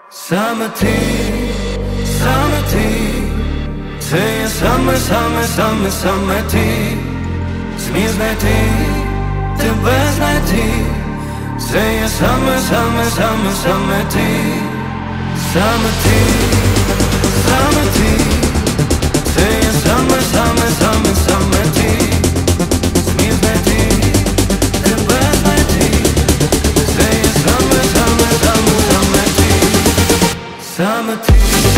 Саме ти, це є саме ти. Зміг знайти, тебе знайти. Це є саме ти. Саме ти, це є саме ти. Зміг знайти, тебе знайти. Це є саме ти. Саме ти.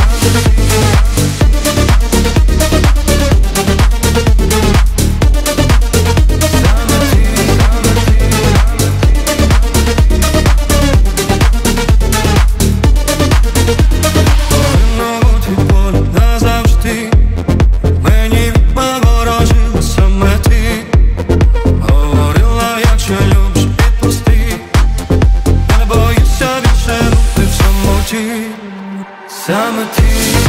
Саме ти,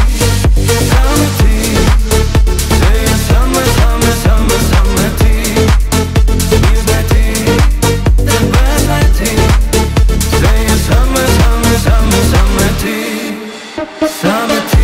це є саме ти. Зміг знайти, тебе знайти. Це є саме ти. Саме ти.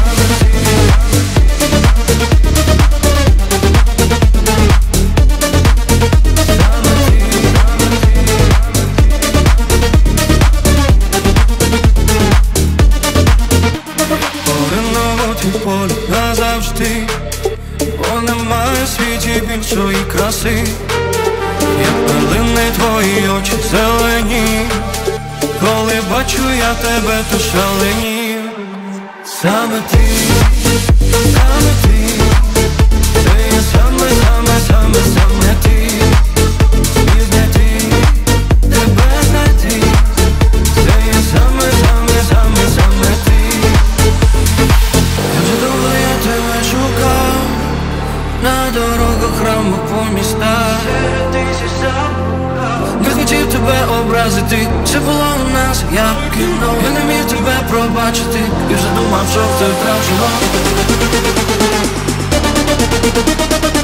Полі назавжди, бо немає в світі більшої краси, як пилини твої очі зелені. Коли бачу я тебе, то шаленію. Саме ти, це є саме ти. Зміг знайти, тебе знайти. Це є саме ти. На дорогах, рамах, по містах. Не хотів тебе образити, все було у нас як кіно. Я не міг тебе пробачити, і вже думав, що ти втрав жінок.